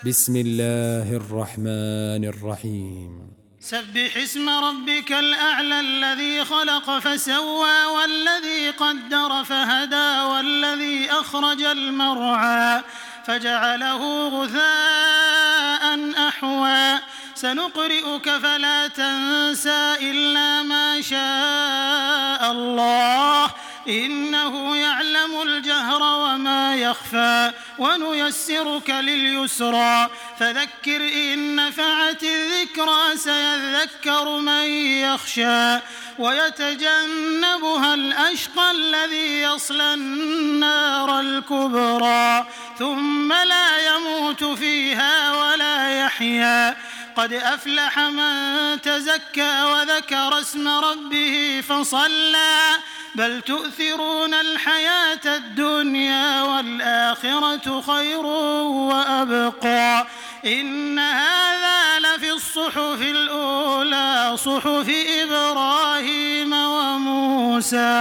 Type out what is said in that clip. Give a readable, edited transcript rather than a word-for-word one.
بسم الله الرحمن الرحيم سبح اسم ربك الأعلى الذي خلق فسوى والذي قدر فهدى والذي أخرج المرعى فجعله غثاء أحوى سنقرئك فلا تنسى إلا ما شاء الله إنه يعلم الجهر وما يخفى ونيسرك لليسرى فذكر إن نفعت الذكرى سيذكر من يخشى ويتجنبها الأشقى الذي يصلى النار الكبرى ثم لا يموت فيها ولا يحيا قد أفلح من تزكى وذكر اسم ربه فصلى بل تؤثرون الحياة الدنيا والآخرة خير وأبقى إن هذا لفي الصحف الأولى صحف إبراهيم وموسى